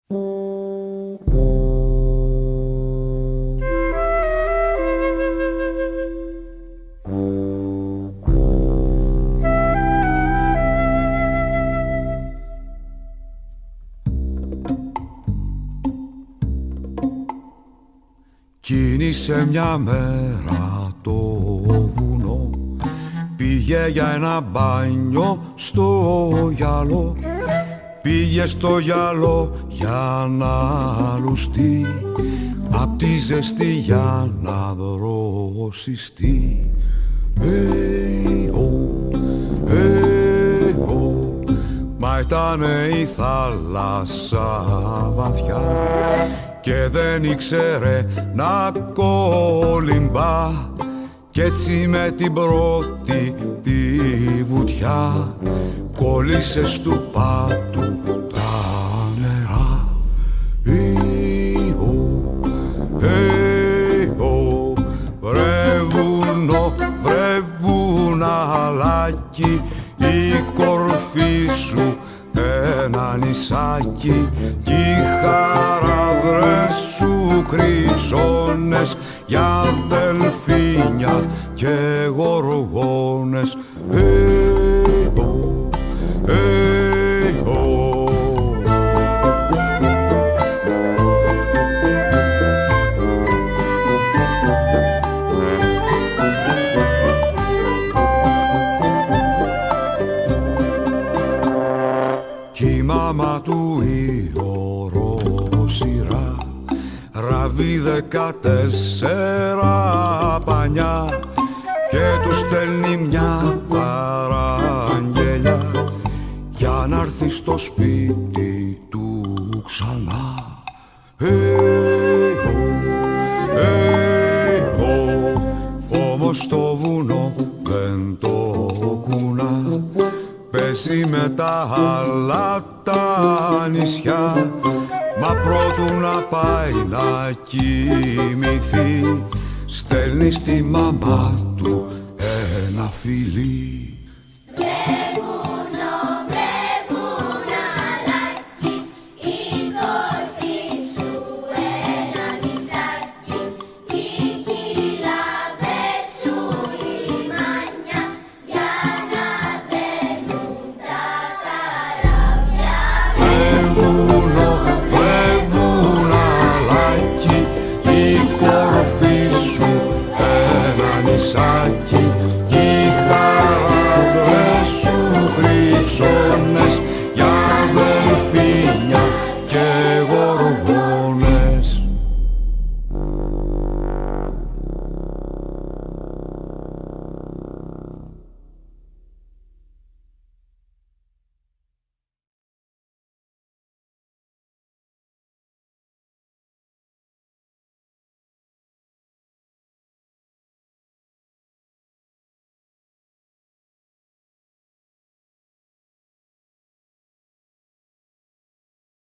Κίνησε μια μέρα το βουνό, πήγε για ένα μπάνιο στο γυαλό. Πήγε στο γυαλό για να λουστεί, απ' τη ζεστή για να δροσιστεί. Μα ήτανε η θάλασσα βαθιά και δεν ήξερε να κολυμπά, κι έτσι με την πρώτη τη βουτιά κόλλησε στου πάτου τα νερά. Βρε βουνό, βρε βουναλάκι, η κορφή σου ένα νησάκι, κι οι χαράδρες σου κρυψώνες για δελφίνια και γοργόνες. Κι η μάμα του η ορόσειρα ραβεί 14 πανιά και του στέλνει μια παραγγελιά για να έρθει στο σπίτι του ξανά. Όμως το βουνό δεν το κουνά, πέσει με τα άλλα τα νησιά, μα πρώτου να πάει να κοιμηθεί στέλνει στη μαμά του ένα φιλί.